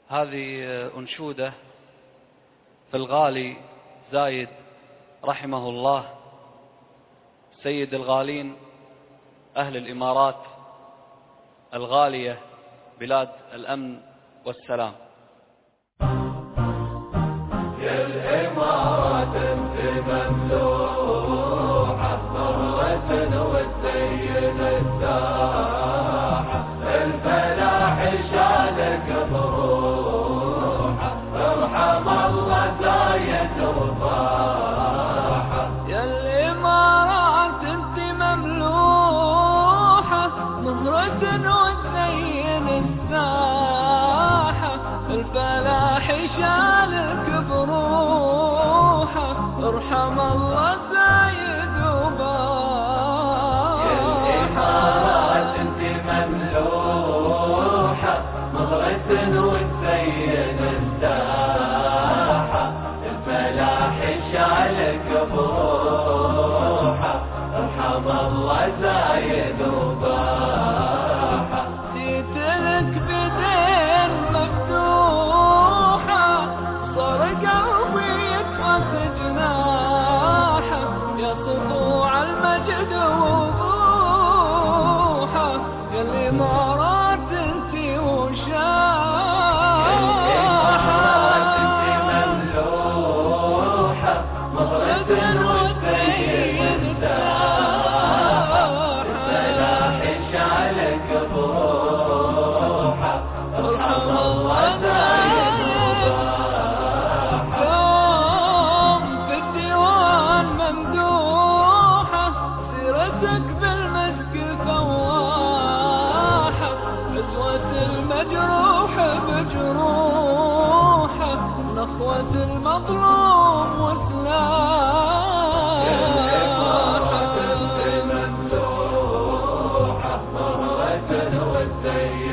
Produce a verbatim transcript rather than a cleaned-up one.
هذه أنشودة في الغالي زايد رحمه الله، سيد الغالين، أهل الإمارات الغالية، بلاد الأمن والسلام. يا الإمارات انت مملوحة مرة والسيد الساحة، الفلاح شالك بروحة، ارحم الله زايد وطاحة. يا الإمارات انت مملوحة مهرة وتزين الساحة، الفلاح شالك بروحة، ارحم الله زايد وباحة. يا الإمارات انت مملوحة مهرة وتزين الساحة، الفلاح شالك بروحة، ارحم الله زايد وباحة. جيتلك بدين مفتوحة صار قلبي يكبس جناحه، يا سطوع المجد وضوحه، يا الإمارات انتي وشاحة. يا الإمارات انت مملوحة مهرة وتزين الساحة، الفلاح شالك بروحة، ارحم الله زايد وباحة. يوم في الديوان ممدوحة سيرتك بالمسك فواحة، عزوة المجروح بجروحه، نخوة المظلوم وسلاحه. يا الإمارات انت مملوحة مرة والسيد